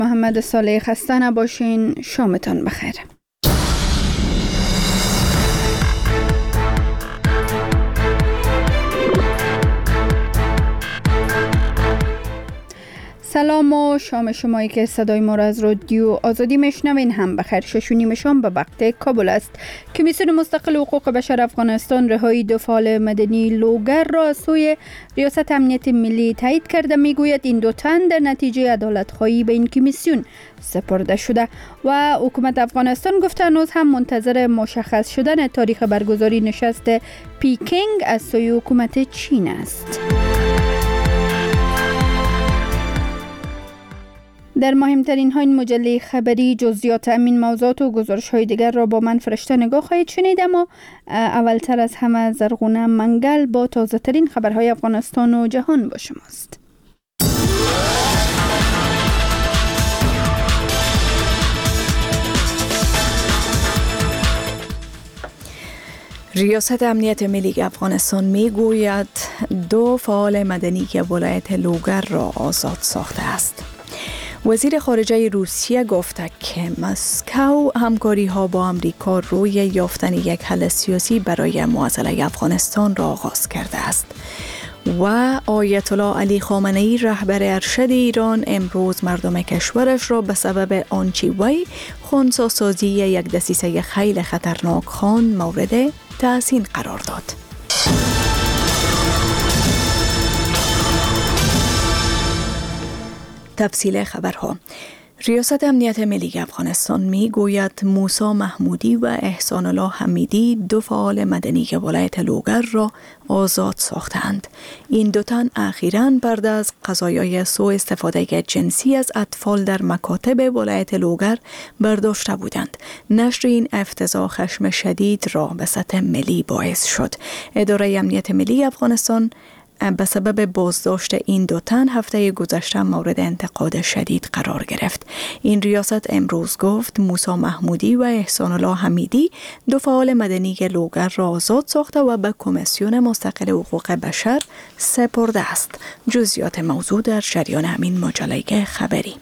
محمد صالح خسته نباشین. شامتان بخیر. سلام و شام شمایی که صدای ما را از رادیو آزادی میشنوین هم بخیر. 6:30 شام به وقت کابل است. کمیسیون مستقل حقوق بشر افغانستان رهایی دو فعال مدنی لوگر را از سوی ریاست امنیت ملی تایید کرده. میگوید این دو تن در نتیجه عدالت‌خواهی به این کمیسیون سپرده شده و حکومت افغانستان گفته هنوز هم منتظر مشخص شدن تاریخ برگزاری نشست پیکنگ از سوی حکومت چین است. در مهمترین ها این مجله خبری جزئیات همین موضوعات و گزارش های دیگر را با من فرشته نگاه خواهید شنید، اما اولتر از همه زرغونه منگل با تازه ترین خبرهای افغانستان و جهان با شماست. ریاست امنیت ملی افغانستان میگوید دو فعال مدنی که ولایت لوگر را آزاد ساخته است. وزیر خارجه روسیه گفته که مسکو همکاری ها با آمریکا روی یافتن یک حل سیاسی برای معضله افغانستان را آغاز کرده است. و آیت الله علی خامنه‌ای رهبر ارشد ایران امروز مردم کشورش را به سبب آنچه وی خنثی‌سازی یک دسیسه خیلی خطرناک خواند مورد تحسین قرار داد. تفصیل خبرها. ریاست امنیت ملی افغانستان می گوید موسی محمودی و احسان الله حمیدی دو فعال مدنی ولایت لوگر را آزاد ساختند. این دو تن اخیراً بعد از قضایای سوء استفاده جنسی از اطفال در مکاتب ولایت لوگر برداشته بودند. نشر این افتضاح خشم شدید را به سطح ملی باعث شد. اداره امنیت ملی افغانستان به سبب بازداشت این دو تن هفته گذشته مورد انتقاد شدید قرار گرفت. این ریاست امروز گفت موسی محمودی و احسان الله حمیدی دو فعال مدنی لوگر را آزاد ساخته و به کمیسیون مستقل حقوق بشر سپرده است. جزئیات موضوع در جریان همین مجله خبری.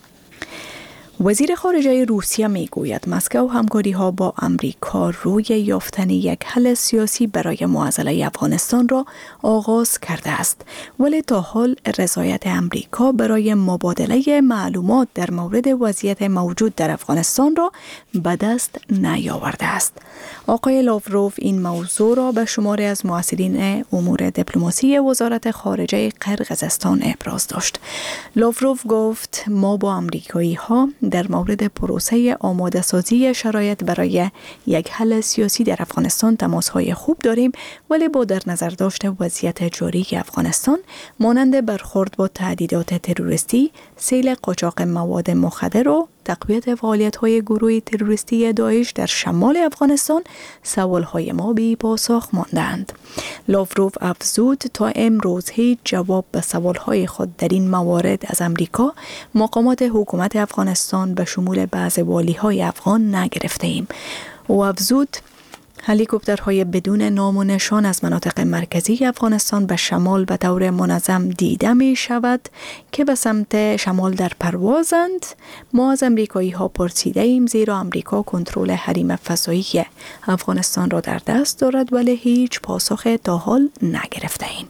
وزیر خارجه روسیه میگوید مسکو همکاری ها با آمریکا روی یافتن یک حل سیاسی برای معضله افغانستان را آغاز کرده است، ولی تا حال رضایت آمریکا برای مبادله معلومات در مورد وضعیت موجود در افغانستان را به دست نیاورده است. آقای لاوروف این موضوع را به شماری از مسئولین امور دیپلماسی وزارت خارجه قرقیزستان ابراز داشت. لاوروف گفت ما با آمریکایی ها در مورد پروسه آماده سازی شرایط برای یک حل سیاسی در افغانستان تماس‌های خوب داریم، ولی با در نظر داشت وضعیت جاری افغانستان مانند برخورد با تهدیدات تروریستی، سیل قاچاق مواد مخدر و تقویت فعالیت‌های گروه تروریستی داعش در شمال افغانستان سوال‌های ما بی پاسخ ماندند. لاوروف افزود تا امروز هیچ جواب به سوال‌های خود در این موارد از امریکا مقامات حکومت افغانستان به شمول بعض والی‌های افغان نگرفته‌ایم. او افزود هلیکوپترهای بدون نام و نشان از مناطق مرکزی افغانستان به شمال به طور منظم دیده می شود که به سمت شمال در پروازند. ما از امریکایی ها پرسیده ایم زیرا امریکا کنترل حریم فضایی افغانستان را در دست دارد، ولی هیچ پاسخ تا حال نگرفته ایم.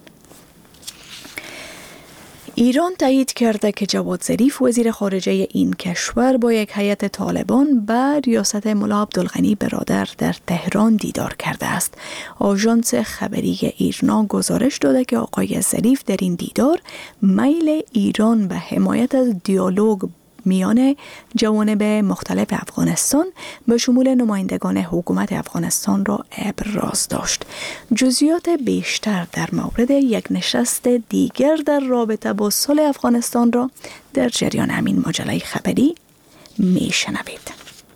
ایران تایید کرده که جواد ظریف وزیر خارجه این کشور با یک هیئت طالبان به ریاست ملا عبدالغنی برادر در تهران دیدار کرده است. آژانس خبری ایرنا گزارش داده که آقای ظریف در این دیدار میل ایران به حمایت از دیالوگ میان جوانب مختلف افغانستان به شمول نمایندگان حکومت افغانستان را ابراز داشت. جزئیات بیشتر در مورد یک نشست دیگر در رابطه با صلح افغانستان را در جریان همین مجله خبری میشنوید.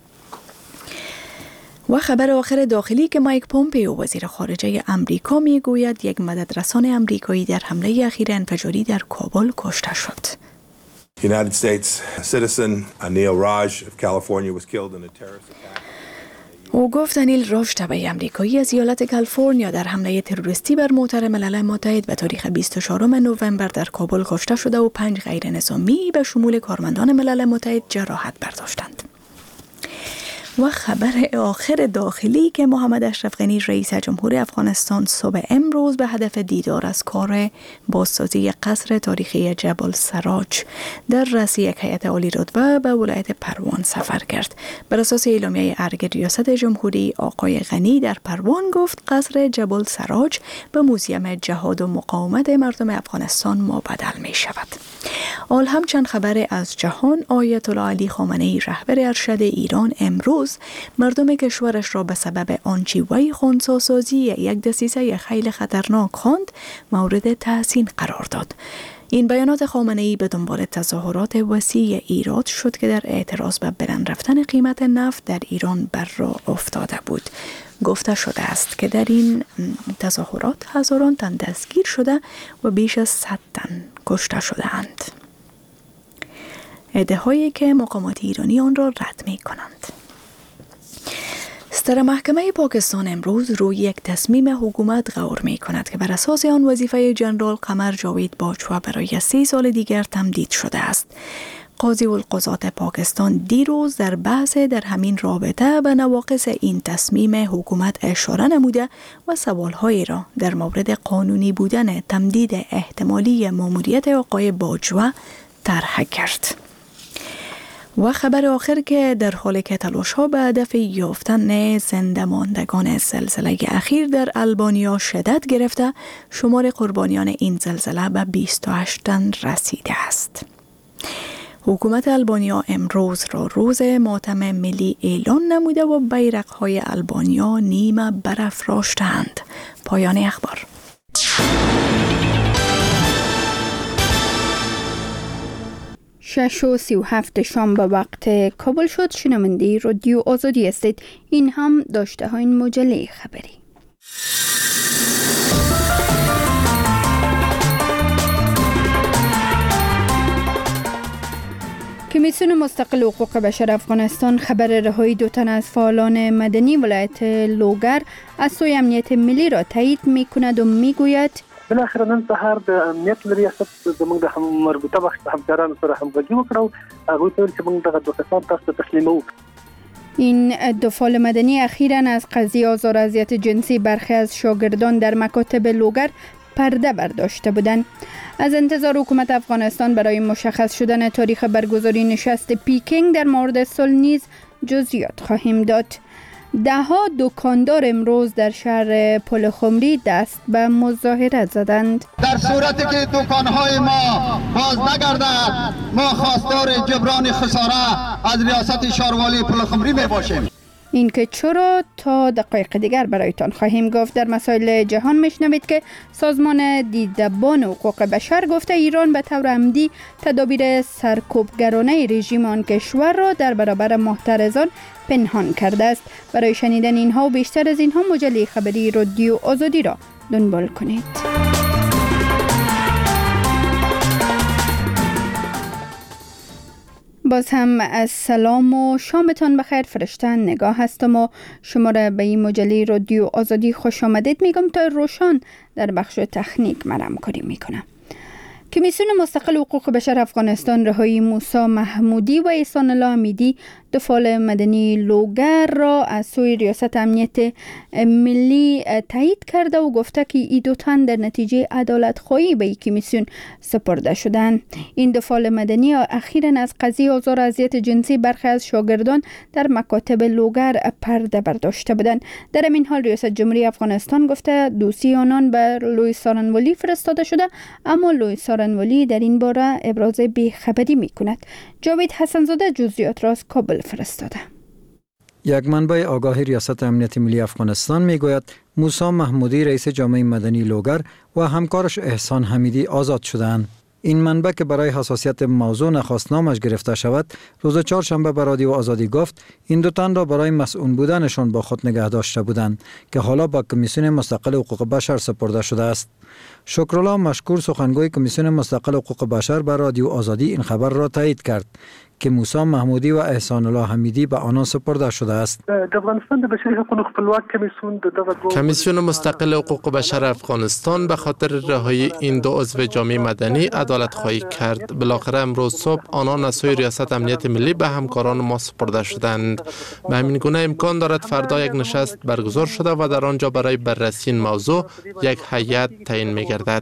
و خبر آخر داخلی که مایک پومپئو وزیر خارجه امریکا میگوید یک مددرسان امریکایی در حمله اخیر انفجاری در کابل کشته شد. United States citizen Anil Raj of California was killed in a terrorist attack. او گفت دانیل راش تبعی امریکایی از ایالت کالیفرنیا در حمله تروریستی بر موتر ملل متحد به تاریخ 24 نوامبر در کابل کشته شده و 5 غیر نظامی به شمول کارمندان ملل متحد جراحت برداشتند. و خبر آخر داخلی که محمد اشرف غنی رئیس جمهور افغانستان صبح امروز به هدف دیدار از کار بازسازی قصر تاریخی جبل سراج در رأس یک هیئت عالی رتبه به ولایت پروان سفر کرد. بر اساس اعلامیه ارگ ریاست جمهوری، آقای غنی در پروان گفت قصر جبل سراج به موزیم جهاد و مقاومت مردم افغانستان مبدل می شود. آل همچند خبر از جهان، آیت الله علی خامنه‌ای رهبر ارشد ایران امروز مردم کشورش را به سبب آنچه وی خنثی‌سازی یک دسیسه خیلی خطرناک خواند مورد تحسین قرار داد. این بیانات خامنه‌ای به دنبال تظاهرات وسیع ایراد شد که در اعتراض به بلند رفتن قیمت نفت در ایران بر راه افتاده بود. گفته شده است که در این تظاهرات هزاران تن دستگیر شده و بیش از 100 تن کشته شده اند. ادعاهایی که مقامات ایرانی آن را رد می کنند. ستر محکمه پاکستان امروز روی یک تصمیم حکومت غور می کند که بر اساس آن وظیفه جنرال قمر جاوید باجوا برای 3 سال دیگر تمدید شده است. قاضی القضات پاکستان دیروز در بحث در همین رابطه به نواقص این تصمیم حکومت اشاره نموده و سوالهایی را در مورد قانونی بودن تمدید احتمالی ماموریت آقای باجوا طرح کرد. و خبر آخر که در حالی که تلاش‌ها به هدف یافتن زنده ماندگان زلزله اخیر در آلبانیا شدت گرفته، شمار قربانیان این زلزله به 28 تن رسیده است. حکومت آلبانیا امروز را روز ماتم ملی اعلان نموده و بیرق‌های آلبانیا نیمه برافراشتند. پایان اخبار. شش و 37 شام به وقت کابل شد. شنونده رادیو آزادی هستید. این هم داشته های مجله خبری. کمیسیون مستقل حقوق بشر افغانستان خبر رهایی 2 تن از فعالان مدنی ولایت لوگر از سوی امنیت ملی را تایید می کند و می گوید بالاخره نن سهار د امنیت ریاست زموږ د مربوطه بخش همکارانو سره همغږي وکړو. هغوی ته چې موږ دغه 2 کسان تاسو ته تسلیموو. این 2 فعال مدنی اخیراً از قضیه آزار و اذیت جنسی برخی از شاگردان در مکاتب لوگر پرده برداشته بودند. از انتظار حکومت افغانستان برای مشخص شدن تاریخ برگزاری نشست پیکنگ در مورد صلح نیز جزئیات خواهیم داد. 10 دکاندار امروز در شهر پلخمری دست به مظاهره زدند. در صورتی که دکانهای ما باز نگردد، ما خواستار جبران خساره از ریاست شهروالی پلخمری می باشیم. این که چرا تا دقایق دیگر برایتان خواهیم گفت. در مسائل جهان میشنوید که سازمان دیدبان حقوق بشر گفته ایران به طور عمدی تدابیر سرکوبگرانه رژیم آن کشور را در برابر محترزان پنهان کرده است. برای شنیدن اینها و بیشتر از اینها مجله خبری رادیو آزادی را دنبال کنید. باز هم از سلام و شامتان بخیر. فرشته نگاه هستم و شما را به این مجله رادیو آزادی خوش آمدید میگم. تا روشان در بخش تکنیک من همکاری میکنم. کمیسیون مستقل حقوق بشر افغانستان رهایی موسی محمودی و احسان الله حمیدی 2 فعال مدنی لوگر را از سوی ریاست امنیت ملی تایید کرده و گفته که این 2 تن در نتیجه عدالت خواهی به کمیسیون سپرده شدند. این 2 فعال مدنی اخیراً از قضیه آزار و اذیت جنسی برخی از شاگردان در مکاتب لوگر پرده برداشته بودند. در این حال ریاست جمهوری افغانستان گفته دوسیه آنان به لوی سارنوالی فرستاده شده، اما لوی سارنوالی در این باره ابراز بی‌خبری می‌کند. جاوید حسن‌زاده جزئیات را از کابل فرستاده. یک منبع آگاه ریاست امنیت ملی افغانستان میگوید موسی محمودی رئیس جامعه مدنی لوگر و همکارش احسان حمیدی آزاد شدند. این منبع که برای حساسیت موضوع نخواست نامش گرفته شود، روز 4 شنبه به رادیو آزادی گفت این 2 تن را برای مسئول بودنشان با خود نگه داشته بودند که حالا با کمیسیون مستقل حقوق بشر سپرده شده است. شکرالله مشکور سخنگوی کمیسیون مستقل حقوق بشر به رادیو آزادی این خبر را تایید کرد. که موسی محمودی و احسان الله حمیدی به آنان سپرده شده است. د افغانستان د بشري حقوقو خپلواک کمیسیون دغه کمیسیون مستقل حقوق بشر افغانستان به خاطر رهایی این دو عضو جامعه مدنی عدالت خواهی کرد. بالاخره امروز صبح آنان از سوی ریاست امنیت ملی به همکاران ما سپرده شدند. به همین گونه امکان دارد فردا یک نشست برگزار شده و در آنجا برای بررسی این موضوع یک هیئت تعیین می‌گردد.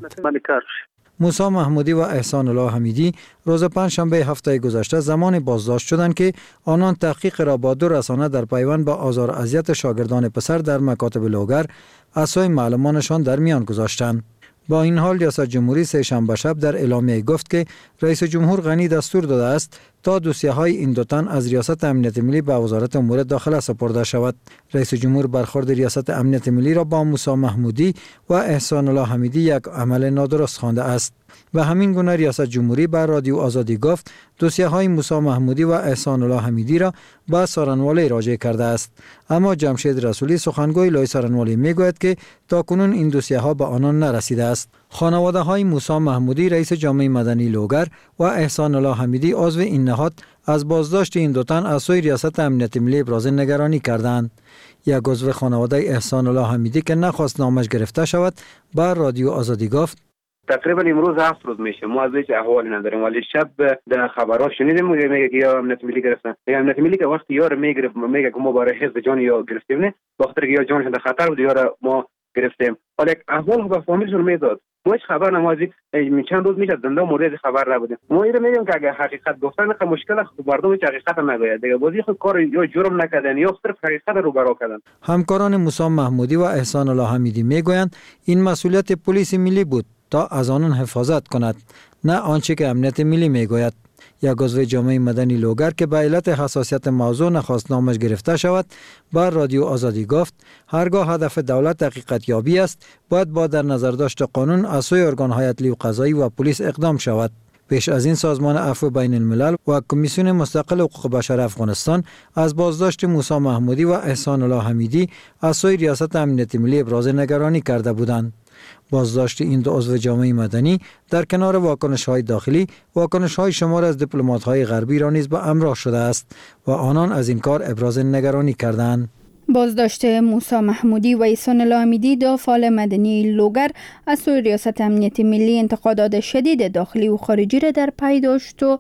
موسی محمودی و احسان الله حمیدی روز پنجشنبه هفته گذشته زمان بازداشت شدند که آنان تحقیق را با دو رسانه در پیوند به آزار اذیت شاگردان پسر در مکاتب لوگر از سوی معلمانشان در میان گذاشتند. با این حال ریاست جمهوری سه‌شنبه شب در اعلامیه گفت که رئیس جمهور غنی دستور داده است تا دوسیه‌های این دو تن از ریاست امنیت ملی به وزارت امور داخله سپرده شود. رئیس جمهور برخورد ریاست امنیت ملی را با موسی محمودی و احسان الله حمیدی یک عمل نادرست خوانده است. و همین گونه ریاست جمهوری بر رادیو آزادی گفت دوسیه‌های موسی محمودی و احسان الله حمیدی را به سارنوالی راجع کرده است. اما جمشید رسولی سخنگوی لای سارنوالی میگوید که تاکنون این دوسیه‌ها به آنان نرسیده است. خانواده‌های موسی محمودی رئیس جامعه مدنی لوگر و احسان الله حمیدی عضو این نهاد از بازداشت این دو تن از سوی ریاست امنیت ملی ابراز نگرانی کردند. یک عضو خانواده احسان الله حمیدی که نخواست نامش گرفته شود بر رادیو آزادی گفت تقریبا امروز 7 روز میشه ما از هیچ احوالی نداریم، ولی شب در خبرها شنیدیم میگه که یا امنیت ملی گرفتن. امنیت ملی که وقتی یار میگرفت میگه که ما برای حفظ جان یا گرفتیم، نه وقتی که یا جانش در خطر بود یا ما گرفتیم، ولی احوال به فامیلشون میداد. ما هیچ خبر نمازی چند روز میشه زنده مورد خبر نبودیم. ما اینو میگیم که اگه حقیقت گفتن که مشکل مردم هیچ حقیقت نگوید دیگه، بازی خود کار یا جرم نکردن یا صرف حقیقت رو برا کردن. همکاران موسی محمودی و احسان الله حمیدی میگویند این مسئولیت پلیس ملی بود تا از آنان حفاظت کند، نه آنچه که امنیت ملی میگوید. یک عضو جامعه مدنی لوگر که به علت حساسیت موضوع نخواست نامش گرفته شود بر رادیو آزادی گفت هرگاه هدف دولت حقیقت یابی است باید با در نظر داشت قانون از سوی ارگان‌های عدلی و قضایی و پلیس اقدام شود. پیش از این سازمان عفو بین الملل و کمیسیون مستقل حقوق بشر افغانستان از بازداشت موسی محمودی و احسان الله حمیدی از سوی ریاست امنیت ملی ابراز نگرانی کرده بودند. بازداشت این دو عضو جامعه مدنی در کنار واکنش‌های داخلی، واکنش‌های شمار از دیپلمات‌های غربی را نیز به همراه شده است و آنان از این کار ابراز نگرانی کردند. بازداشت موسی محمودی و احسان الله حمیدی دو فعال مدنی لوگر از سوی ریاست امنیت ملی انتقادات شدید داخلی و خارجی را در پی داشت و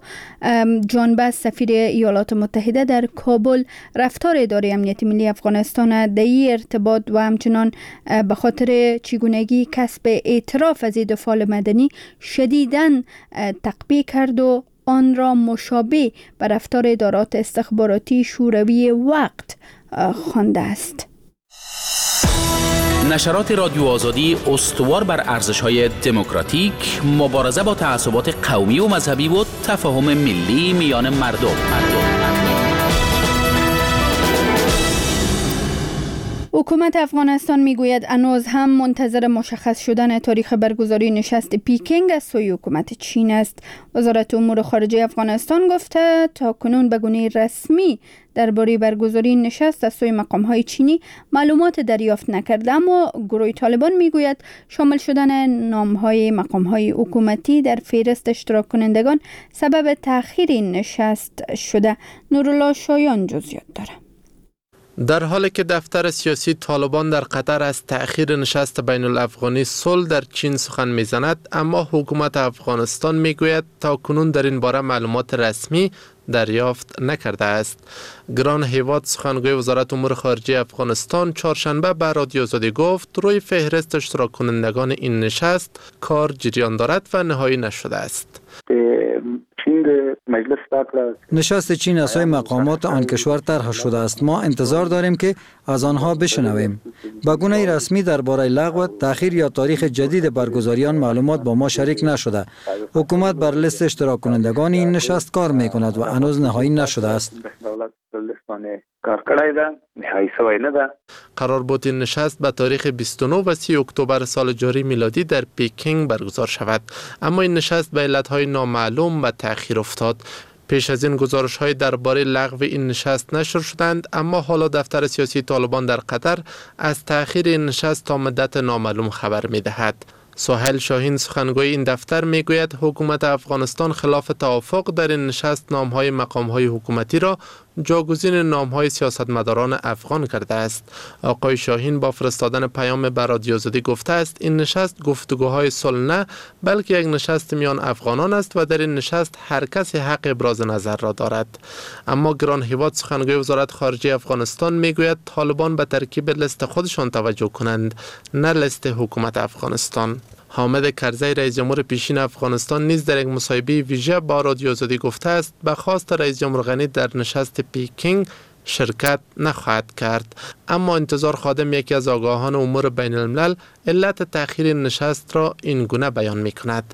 جان بس سفیر ایالات متحده در کابل رفتار اداره امنیت ملی افغانستان در این ارتباط و همچنان به خاطر چگونگی کسب اعتراف از دو فعال مدنی شدیداً تقبیح کرد و آن را مشابه به رفتار ادارات استخباراتی شوروی وقت خوانده است. نشرات رادیو آزادی استوار بر ارزش‌های دموکراتیک، مبارزه با تعصبات قومی و مذهبی و تفاهم ملی میان مردم. حکومت افغانستان میگوید هنوز هم منتظر مشخص شدن تاریخ برگزاری نشست پیکنگ از سوی حکومت چین است. وزارت امور خارجه افغانستان گفته تا کنون به گونه رسمی درباره برگزاری نشست از سوی مقام‌های چینی معلومات دریافت نکرده، اما گروه طالبان میگوید شامل شدن نام‌های مقام‌های حکومتی در فهرست اشتراک کنندگان سبب تأخیر این نشست شده. نورالله شایان جزئیات داره. در حالی که دفتر سیاسی طالبان در قطر از تأخیر نشست بین الافغانی صلح در چین سخن میزند، اما حکومت افغانستان میگوید تا کنون در این باره معلومات رسمی دریافت نکرده است. گران هیواد سخنگوی وزارت امور خارجه افغانستان چهارشنبه به رادیو آزادی گفت روی فهرست اشتراک کنندگان این نشست کار جریان دارد و نهایی نشده است. نشست چین از سوی مقامات آن کشور طرح شده است. ما انتظار داریم که از آنها بشنویم. به گونه رسمی درباره لغو، تأخیر یا تاریخ جدید برگزاری آن معلومات با ما شریک نشده. حکومت بر لیست اشتراک کنندگان این نشست کار میکند و هنوز نهایی نشده است. قرار بود این نشست به تاریخ 29 و 30 اکتبر سال جاری میلادی در پیکنگ برگزار شود، اما این نشست به علتهای نامعلوم به تأخیر افتاد. پیش از این گزارش‌های درباره لغو این نشست نشر شدند، اما حالا دفتر سیاسی طالبان در قطر از تأخیر این نشست تا مدت نامعلوم خبر می‌دهد. سهیل شاهین سخنگوی این دفتر میگوید حکومت افغانستان خلاف توافق در این نشست نامهای مقامهای حکومتی را جاگزین نامهای سیاستمداران افغان کرده است. آقای شاهین با فرستادن پیام به رادیو آزادی گفته است این نشست گفتگوهای صلح نه بلکه یک نشست میان افغانان است و در این نشست هر کسی حق ابراز نظر را دارد. اما گران هیواد سخنگوی وزارت خارجه افغانستان میگوید طالبان به ترکیب لیست خودشان توجه کنند نه لیست حکومت افغانستان. حامد کرزی رئیس جمهور پیشین افغانستان نیز در یک مصاحبه ویژه با رادیو آزادی گفته است به خواست رئیس جمهور غنی در نشست پیکینگ شرکت نخواهد کرد. اما انتظار خادم یکی از آگاهان امور بین الملل علت تأخیر نشست را این گونه بیان می کند.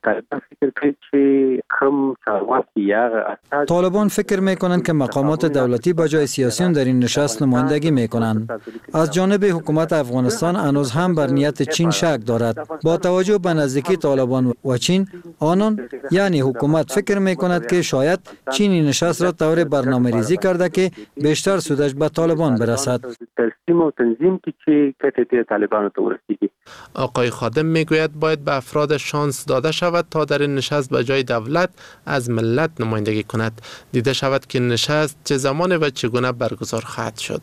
طالبان فکر می کنند که مقامات دولتی به جای سیاسیون در این نشست نمایندگی می کنند. از جانب حکومت افغانستان هنوز هم بر نیت چین شک دارد. با توجه به نزدیکی طالبان و چین، آنان یعنی حکومت فکر می کند که شاید چین این نشست را طور برنامه‌ریزی کرده که بیشتر سودش به طالبان برسد. آقای خادم میگوید باید به افراد شانس داده شود تا در این نشست به جای دولت از ملت نمایندگی کند. دیده شود که نشست چه زمان و چگونه برگزار خواهد شد.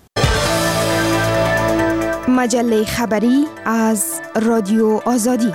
مجله خبری از رادیو آزادی.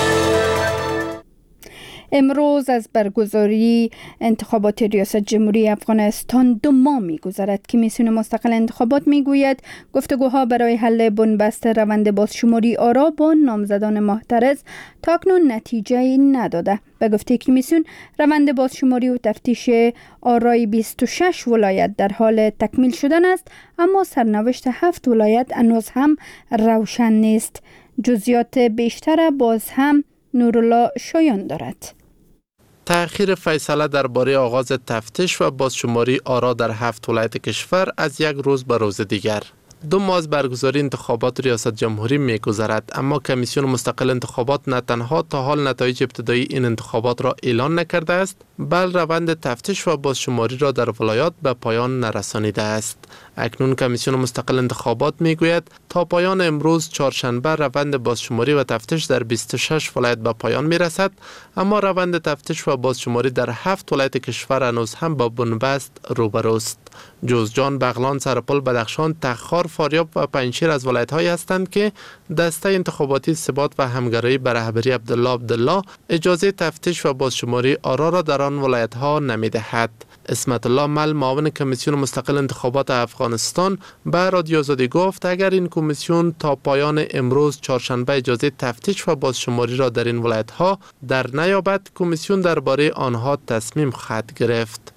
امروز از برگزاری انتخابات ریاست جمهوری افغانستان 2 ماه می‌گذرد. کمیسیون مستقل انتخابات میگوید گفتگوها برای حل بنبست روند بازشماری آرا با نامزدان محترز تاکنون نتیجه نداده. به گفته کمیسیون روند بازشماری و تفتیش آرای 26 ولایت در حال تکمیل شدن است، اما سرنوشت 7 ولایت هنوز هم روشن نیست. جزئیات بیشتر باز هم نورالله شایان دارد. تأخیر فیصله درباره آغاز تفتیش و بازشماری آرا در 7 ولایت کشور از یک روز به روز دیگر. 2 ماه از برگزاری انتخابات ریاست جمهوری می‌گذرد، اما کمیسیون مستقل انتخابات نه تنها تا حال نتایج ابتدایی این انتخابات را اعلان نکرده است، بل روند تفتیش و بازشماری را در ولایات به پایان نرسانیده است. اکنون کمیسیون مستقل انتخابات میگوید تا پایان امروز چهارشنبه روند بازشماری و تفتیش در 26 ولایت به پایان میرسد، اما روند تفتیش و بازشماری در 7 ولایت کشور هنوز هم با بنبست روبروست. جوزجان، بغلان، سرپل، بدخشان، تخار، فاریاب و پنجشیر از ولایت‌هایی هستند که دسته انتخاباتی ثبات و همگرایی به رهبری عبدالله اجازه تفتیش و بازشماری آرا را در آن ولایت‌ها نمی‌دهد. اسمت الله مل، معاون کمیسیون مستقل انتخابات افغانستان، به رادیو آزادی گفت اگر این کمیسیون تا پایان امروز چهارشنبه اجازه تفتیش و بازشماری را در این ولایت‌ها در نیابد، کمیسیون درباره آنها تصمیم خواهد گرفت.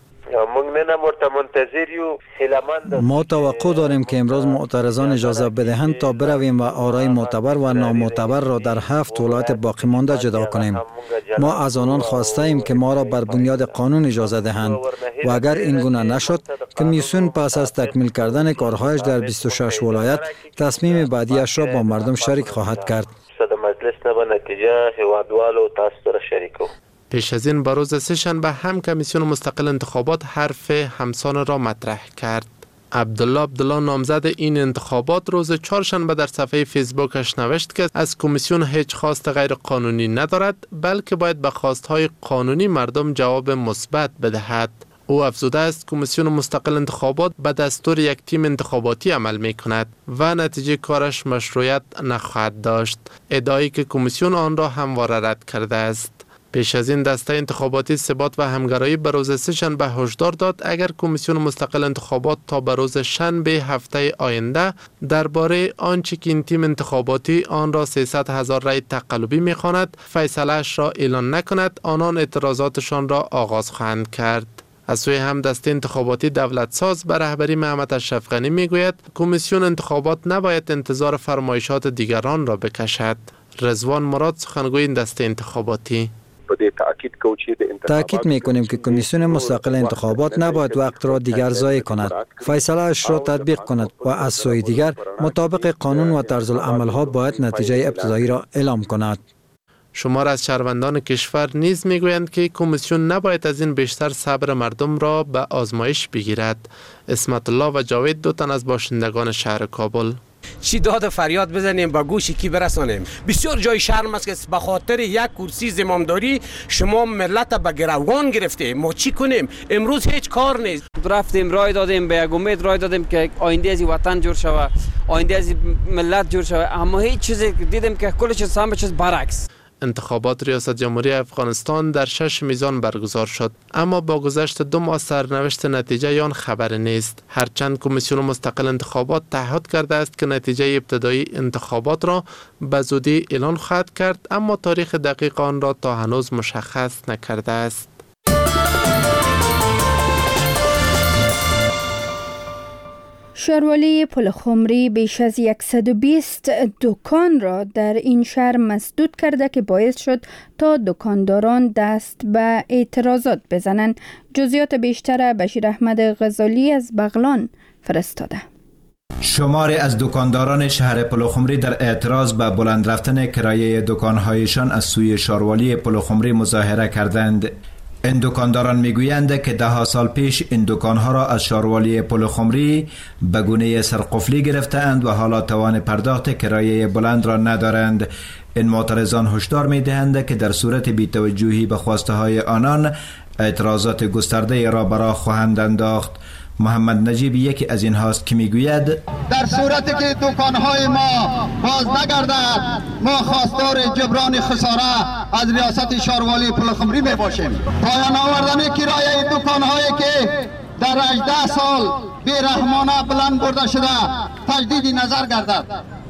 ما توقع داریم که امروز معترضان اجازه بدهند تا برویم و آرای معتبر و نامعتبر را در 7 ولایت باقی مانده جدا کنیم. ما از آنان خواسته ایم که ما را بر بنیاد قانون اجازه دهند و اگر این گونه نشد، کمیسیون پس از تکمیل کردن کارهایش در 26 ولایت تصمیم بعدیش را با مردم شریک خواهد کرد. پیش از این بروز سه‌شنبه هم کمیسیون مستقل انتخابات حرف همسان را مطرح کرد. عبدالله نامزد این انتخابات روز چهارشنبه در صفحه فیسبوکش نوشت که از کمیسیون هیچ خواست غیر قانونی ندارد، بلکه باید به خواستهای قانونی مردم جواب مثبت بدهد. او افزوده است کمیسیون مستقل انتخابات به دستور یک تیم انتخاباتی عمل می کند و نتیجه کارش مشروعیت نخواهد داشت، ادعایی که کمیسیون آن را همواره رد کرده است. پیش از این دسته انتخاباتی ثبات و همگرایی به روز سه‌شنبه هشدار داد اگر کمیسیون مستقل انتخابات تا به روز شنبه هفته آینده درباره آنچه که این تیم انتخاباتی آن را 300,000 رای تقلبی می‌خواند فیصله اش را اعلان نکند، آنان اعتراضاتشان را آغاز خواهند کرد. از سوی هم دسته انتخاباتی دولت ساز به رهبری محمد اشرف غنی میگوید کمیسیون انتخابات نباید انتظار فرمایشات دیگران را بکشد. رضوان مراد، سخنگوی این دسته انتخاباتی: تأکید می‌کنیم که کمیسیون مستقل انتخابات نباید وقت را دیگر ضایع کند، فیصله اش را تطبیق کند و از سوی دیگر مطابق قانون و طرز العمل‌ها باید نتیجه ابتدایی را اعلام کند. شمار از شهروندان کشور نیز میگویند که کمیسیون نباید از این بیشتر صبر مردم را به آزمایش بگیرد. اسمت الله و جاوید، 2 تن از باشندگان شهر کابل: چی داد فریاد بزنیم با گوش کی برسانیم؟ بسیار جای شرم است که به خاطر یک کرسی زمامداری شما ملت به گروگان گرفته. ما چی کنیم؟ امروز هیچ کار نیست. رفتیم رای دادیم، به یک امید رای دادیم که آینده از وطن جور شود، آینده از ملت جور شود، اما هیچ چیزی دیدیم که کل چیز همه چیز برعکس. انتخابات ریاست جمهوری افغانستان در 6 میزان برگزار شد، اما با گذشت 2 ماه سرنوشت نتیجه آن خبر نیست. هرچند کمیسیون مستقل انتخابات تعهد کرده است که نتیجه ابتدایی انتخابات را به زودی اعلان خواهد کرد، اما تاریخ دقیق آن را تا هنوز مشخص نکرده است. شاروالی پلخمری بیش از 120 دکان را در این شهر مسدود کرده که باعث شد تا دکانداران دست به اعتراضات بزنند. جزئیات بیشتر بشیر احمد غزالی از بغلان فرستاده. شماری از دکانداران شهر پلخمری در اعتراض به بلند رفتن کرایه دکانهایشان از سوی شاروالی پلخمری مظاهره کردند. این دکانداران میگویند که 10 سال پیش این دکانها را از شاروالی پلخمری به گونه سرقفلی گرفتند و حالا توان پرداخت کرایه بلند را ندارند. این معترضان هشدار میدهند که در صورت بی‌توجهی به خواسته های آنان اعتراضات گسترده را برآ خواهند انداخت. محمد نجیب یکی از این هاست که میگوید در صورتی که دکانهای ما باز نگردد ما خواستار جبران خساره از ریاست شاروالی پلخمری می باشیم. پایان آوردن کرایه دکانهایی که در 18 سال بیرحمانه بلند برده شده تجدید نظر گردد.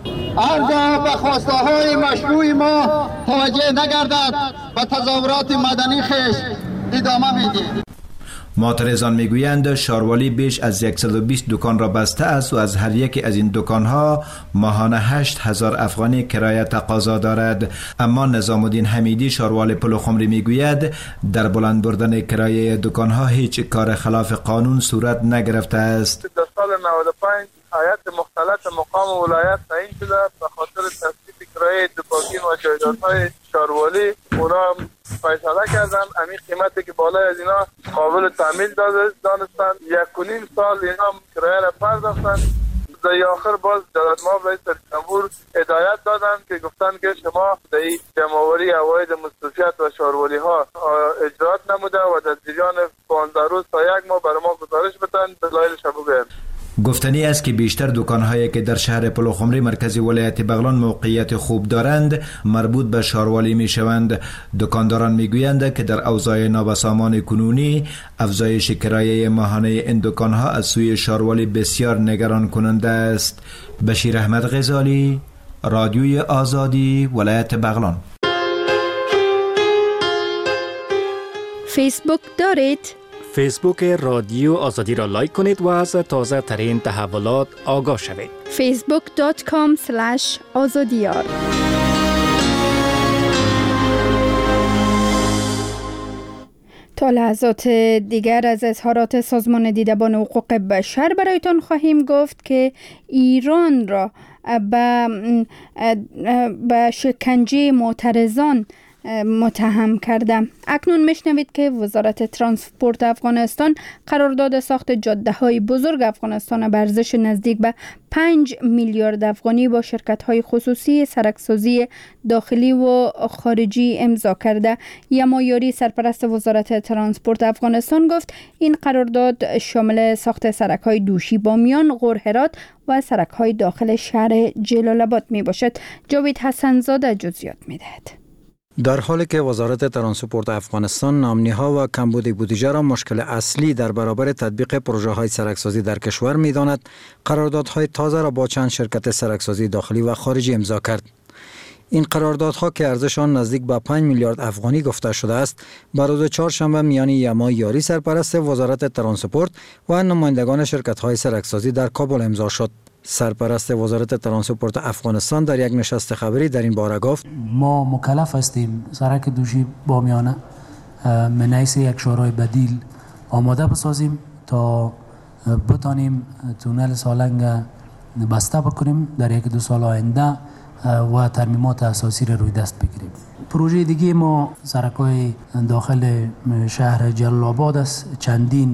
هرگاه به خواسته های مشروع ما توجه نگردد و تظاهرات مدنی خویش ادامه میدهیم. معترضان میگویند شاروالی بیش از 120 دکان را بسته است و از هر یک از این دکانها ماهانه 8000 افغانی کرایه تقاضا دارد. اما نظام الدین حمیدی شاروالی پلخمری میگوید در بلند بردن کرایه دکانها هیچ کار خلاف قانون صورت نگرفته است. در سال 95 هیئت مختلط مقام ولایت تعیین شده به خاطر تثبیت کرایه دکاکین و جایدادهای شاروالی. اونا فیصله کردن همین قیمتی که بالای از اینا قابل تعمیل دانستن. 1.5 سال اینا کرایه را پرداختن. در آخر باز جلال مآب رئیس جمهور هدایت دادن که گفتن که شما در جمع‌آوری عواید مستوفیت و شاروالی ها اجرات نموده و در جریان 15 روز تا 1 ماه برای ما گزارش بدن دلایلش بگوین. گفتنی است که بیشتر دکان‌هایی که در شهر پلخمری مرکزی ولایت بغلان موقعیت خوب دارند مربوط به شاروالی می‌شوند. دکانداران می‌گویند که در اوضاع نابسامان کنونی افزایش کرایه ماهانه این دکان‌ها از سوی شاروالی بسیار نگران کننده است. بشیر احمد غزالی، رادیوی آزادی، ولایت بغلان. فیسبوک دارید؟ فیسبوک رادیو آزادی را لایک کنید و از تازه ترین تحولات آگاه شوید. facebook.com/azadiyar. تا لحظات دیگر از اظهارات سازمان دیدبان حقوق بشر برایتان خواهیم گفت که ایران را به شکنجه معترضان متهم کرده. اکنون میشنوید که وزارت ترانسپورت افغانستان قرارداد ساخت جاده‌های بزرگ افغانستان به ارزش نزدیک به 5 میلیارد افغانی با شرکت‌های خصوصی سرکسازی داخلی و خارجی امضا کرده. یما یاری سرپرست وزارت ترانسپورت افغانستان گفت این قرارداد شامل ساخت سرک‌های دوشی بامیان، غور هرات و سرک‌های داخل شهر جلال آباد می باشد. جاوید حسن‌زاده جزئیات می‌دهد. در حالی که وزارت ترانسپورت افغانستان نامنی‌ها و کمبود بودجه را مشکل اصلی در برابر تطبیق پروژه‌های سرکسازی در کشور می‌داند، قراردادهای تازه را با چند شرکت سرکسازی داخلی و خارجی امضا کرد. این قراردادها که ارزش آن نزدیک به 5 میلیارد افغانی گفته شده است، بر روز چهارشنبه میان یما یاری سرپرست وزارت ترانسپورت و نمایندگان شرکت‌های سرکسازی در کابل امضا شد. سرپرست وزارت ترانسپورت افغانستان در یک نشست خبری در این باره گفت ما مکلف هستیم سرک دوشی بامیانه من حیث یک شورای بدیل آماده بسازیم تا بتانیم تونل سالنگ بسته بکنیم در 1-2 سال آینده و ترمیمات اساسی را روی دست بگیریم. پروژه دیگه ما سرک‌های داخل شهر جلال آباد است. چندین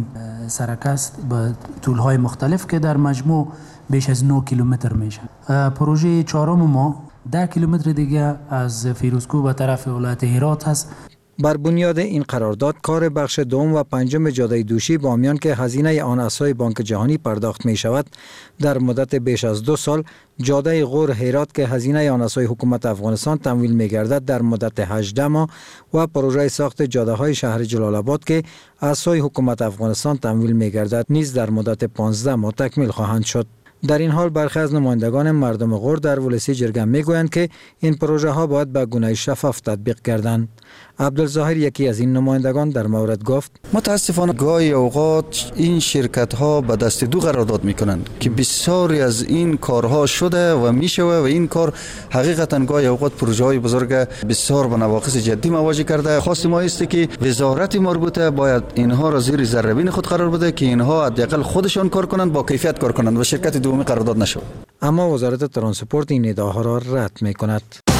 سرک است به طولهای مختلف که در مجموع بیش از 9 کیلومتر میشه. پروژه چهارم ما 10 کیلومتر دیگه از فیروزکوه به طرف ولایت هرات هست. بر بنیاد این قرارداد کار بخش دوم و پنجم جاده دوشی بامیان که هزینه آن از سوی بانک جهانی پرداخت می شود در مدت بیش از 2 سال، جاده غور هرات که هزینه آن از سوی حکومت افغانستان تمویل می گردد در مدت 18 ماه و پروژه ساخت جاده های شهر جلال آباد که از سوی حکومت افغانستان تمویل می گردد نیز در مدت 15 ماه تکمیل خواهند شد. در این حال برخی از نمایندگان مردم غور در ولسی جرگه میگویند که این پروژه ها باید به گونه شفاف تطبیق گردند. عبدالظاهر یکی از این نمایندگان در مورد گفت: متاسفانه گاهی اوقات این شرکت ها به دست دو قرارداد میکنند که بسیاری از این کارها شده و میشوه و این کار حقیقتا گاهی اوقات پروژه های بزرگ بسیار به نواقص جدی مواجه کرده. خواست ما است که وزارت مربوطه باید اینها را زیر ذره خود قرار بده که اینها حداقل خودشان کار کنند، با کیفیت کار کنند و شرکت دومی قرارداد نشود. اما وزارت ترانسپورت این ادعاها را رد میکند.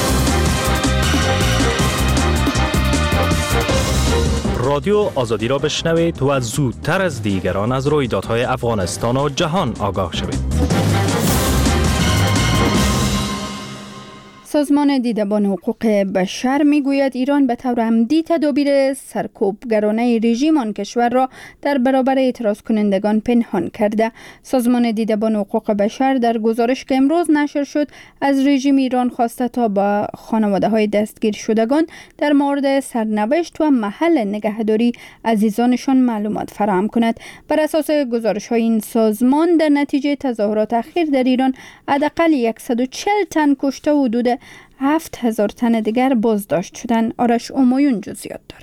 رادیو آزادی را بشنوید و زودتر از دیگران از رویدادهای افغانستان و جهان آگاه شوید. سازمان دیدبان حقوق بشر میگوید ایران به طور عمدی تدابیر سرکوبگرانه رژیم آن کشور را در برابر اعتراض کنندگان پنهان کرده. سازمان دیدبان حقوق بشر در گزارش که امروز نشر شد از رژیم ایران خواسته تا به خانواده های دستگیر شدگان در مورد سرنوشت و محل نگهداری عزیزانشان معلومات فراهم کند. بر اساس گزارش های این سازمان در نتیجه تظاهرات اخیر در ایران حداقل 140 تن کشته و حدود 7000 تن دیگر بازداشت شدن. آرش امایون جزئیات داره.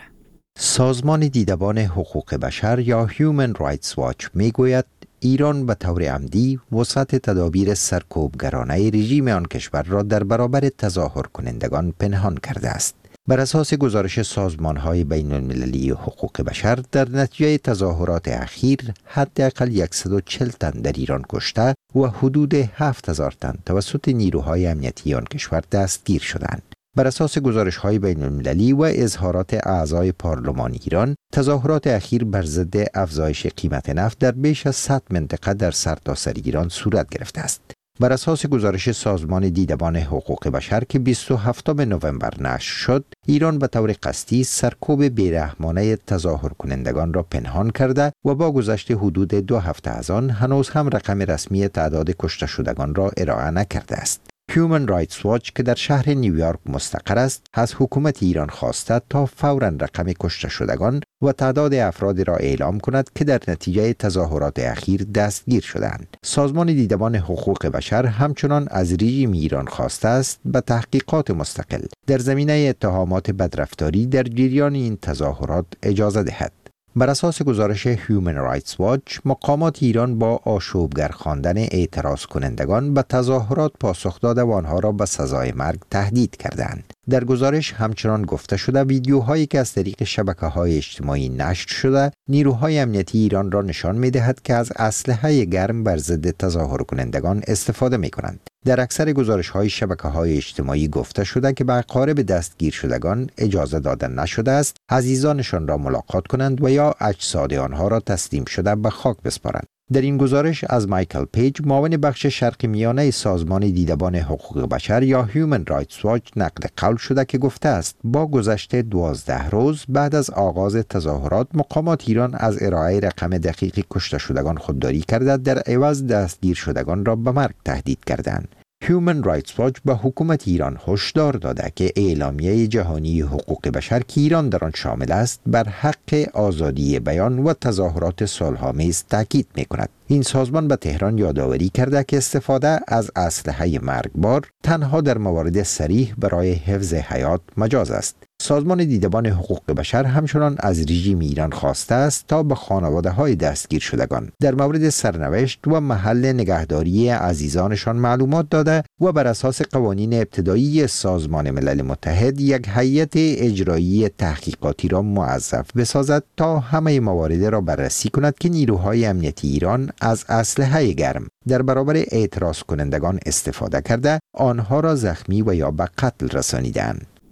سازمان دیدبان حقوق بشر یا Human Rights Watch میگوید ایران به طور عمدی وسعت تدابیر سرکوبگرانه رژیم آن کشور را در برابر تظاهر کنندگان پنهان کرده است. بر اساس گزارش سازمان‌های بین‌المللی حقوق بشر در نتیجه تظاهرات اخیر حداقل 140 تن در ایران کشته و حدود 7000 تن توسط نیروهای امنیتی آن کشور دستگیر شدند. بر اساس گزارش‌های بین‌المللی و اظهارات اعضای پارلمان ایران، تظاهرات اخیر بر ضد افزایش قیمت نفت در بیش از 100 منطقه در سرتاسر ایران صورت گرفته است. بر اساس گزارش سازمان دیدبان حقوق بشر که 27 نوامبر نشر شد، ایران به طور قصدی سرکوب بیرحمانه تظاهر کنندگان را پنهان کرده و با گذشت حدود 2 هفته از آن هنوز هم رقم رسمی تعداد کشته شدگان را ارائه نکرده است. Human Rights Watch که در شهر نیویورک مستقر است، از حکومت ایران خواسته تا فوراً رقم کشته شدگان و تعداد افرادی را اعلام کند که در نتیجه تظاهرات اخیر دستگیر شدند. سازمان دیدبان حقوق بشر همچنان از رژیم ایران خواسته است به تحقیقات مستقل در زمینه اتهامات بدرفتاری در جریان این تظاهرات اجازه دهد. بر اساس گزارش Human Rights Watch، مقامات ایران با آشوبگر خواندن اعتراض کنندگان به تظاهرات پاسخ داده و آنها را به سزای مرگ تهدید کردند. در گزارش همچنان گفته شده ویدیوهایی که از طریق شبکه‌های اجتماعی نشر شده، نیروهای امنیتی ایران را نشان می‌دهد که از اسلحه گرم بر ضد تظاهر کنندگان استفاده می‌کنند. در اکثر گزارش‌های شبکه‌های اجتماعی گفته شده که به اقارب دستگیر شدگان اجازه داده نشده است عزیزانشان را ملاقات کنند و یا اجساد آنها را تسلیم شده به خاک بسپارند. در این گزارش از مایکل پیج، معاون بخش شرق میانه سازمان دیدبان حقوق بشر یا Human Rights Watch نقل قول شده که گفته است با گذشت 12 روز بعد از آغاز تظاهرات، مقامات ایران از ارائه رقم دقیق کشته شدگان خودداری کرده، در عوض دستگیر شدگان را به مرگ تهدید کردند. Human Rights Watch به حکومت ایران هشدار داده که اعلامیه جهانی حقوق بشر که ایران در آن شامل است بر حق آزادی بیان و تظاهرات صلح‌آمیز تاکید می‌کند. این سازمان به تهران یادآوری کرده که استفاده از اسلحه مرگبار تنها در موارد صریح برای حفظ حیات مجاز است. سازمان دیدبان حقوق بشر همچنان از رژیم ایران خواسته است تا به خانواده‌های دستگیر شدگان در مورد سرنوشت و محل نگهداری عزیزانشان معلومات داده و بر اساس قوانین ابتدایی سازمان ملل متحد یک هیئت اجرایی تحقیقاتی را موظف بسازد تا همه موارد را بررسی کند که نیروهای امنیتی ایران از اسلحه گرم در برابر اعتراض کنندگان استفاده کرده، آنها را زخمی و یا به قتل رسانیدند.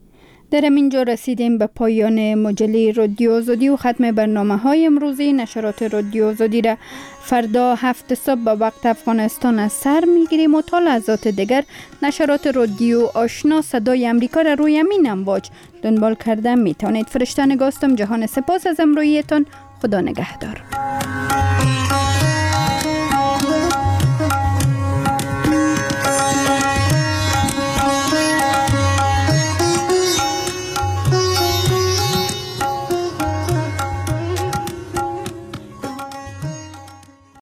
در اینجا رسیدیم به پایان مجله رادیو آزادی و ختم برنامه‌های امروزی. نشرات رادیو آزادی را فردا 7 صبح به وقت افغانستان از سر میگیریم و تا لحظات دیگر نشرات رادیو آشنا صدای امریکا را روی همین امواج دنبال کرده میتونید. فرشته نگاستم. جهان سپاس از امرویتان. خدا نگهدار.